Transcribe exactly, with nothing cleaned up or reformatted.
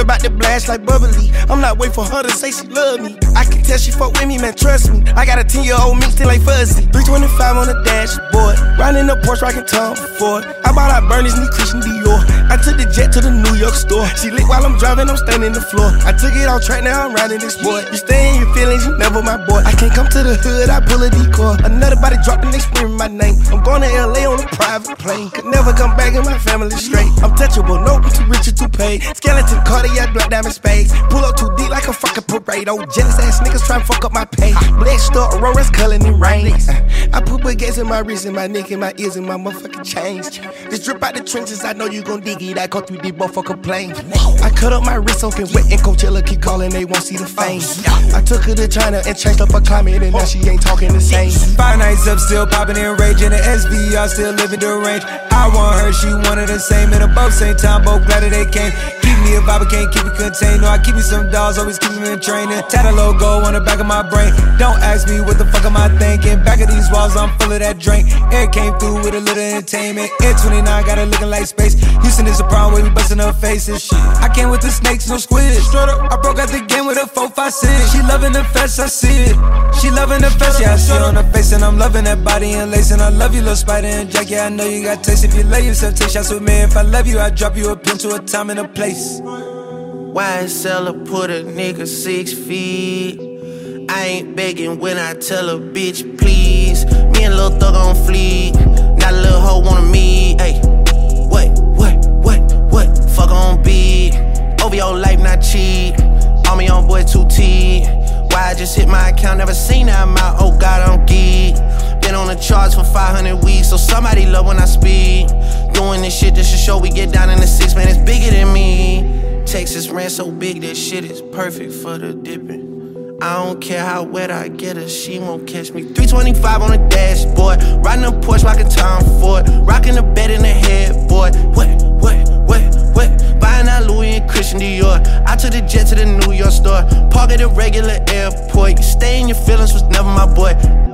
bout to blast like bubbly. I'm not waiting for her to say she love me. I can tell she fuck with me, man, trust me. I got a ten year old me still like fuzzy. three twenty-five on the dashboard, riding the Porsche, rockin' Tom Ford. I bought out Bernie's, need Christian Dior. I took the jet to the New York store. She lit while I'm driving, I'm standing the floor. I took it off track, now I'm riding this boy. You stay in your feelings, you never my boy. I can't come to the hood, I pull a decoy. Another body drop and they scream my name. I'm going to L A on a private plane. Could never come back and my family straight. I'm touchable, no, I'm too rich or too paid. Skeleton, Cartier, black diamond spades. Pull up too deep like a fucking parade. Oh, jealous ass niggas try to fuck up my pay. Blessed up, Aurora's culling in rain. I put baguettes in my wrist and my neck and my ears and my motherfucking chains. This drip out the trenches, I know you gon' dig it. I go through these motherfucking planes. I cut up my wrist soaking wet and Coachella keep calling, they won't see the fame. I took her to China and changed up her climate and now she ain't talking the same. Five nights up, still popping and raging. The S V R still living the range. I want her, she wanted the same. And both same time, both glad that they came. Keep me a vibe, I can't keep it contained. No, I keep me some dolls, always keep me in training. Tat a logo on the back of my brain. Don't ask me what the fuck am I thinking. Back of these walls, I'm full of that drink. Air came through with a little entertainment. Air twenty-nine got her looking like space. Houston is a problem where we busting her faces. Shit. I came with the snakes, no squid. Straight up, I broke out the game with a four five six. She loving the fest, I see it. She loving the fest, yeah, I see it on her face. And I'm loving that body and lace. And I love you, little Spider and Jack. Yeah, I know you got taste. If you love yourself, take shots with me. If I love you, I drop you a pin to a time and a place. Y S L put a nigga six feet. I ain't begging when I tell a bitch please. Me and Lil Thug on fleek. Got a little hoe wanna meet. Ayy, what, what, what, what? Fuck on beat. Over your life, not cheap. All me on boy two T. Why I just hit my account, never seen that amount. Oh God, I'm geek. Been on the charts for five hundred weeks, so somebody love when I speak. Doing this shit just to show we get down in the six, man, it's bigger than me. Texas ran so big, that shit is perfect for the dipping. I don't care how wet I get her, she won't catch me. three twenty-five on the dashboard, riding a Porsche, rockin' Tom Ford, rocking the bed in the headboard. What, what, what, what? Buying out Louis and Christian Dior. I took the jet to the New York store, park at a regular airport. You stay in your feelings was never my boy.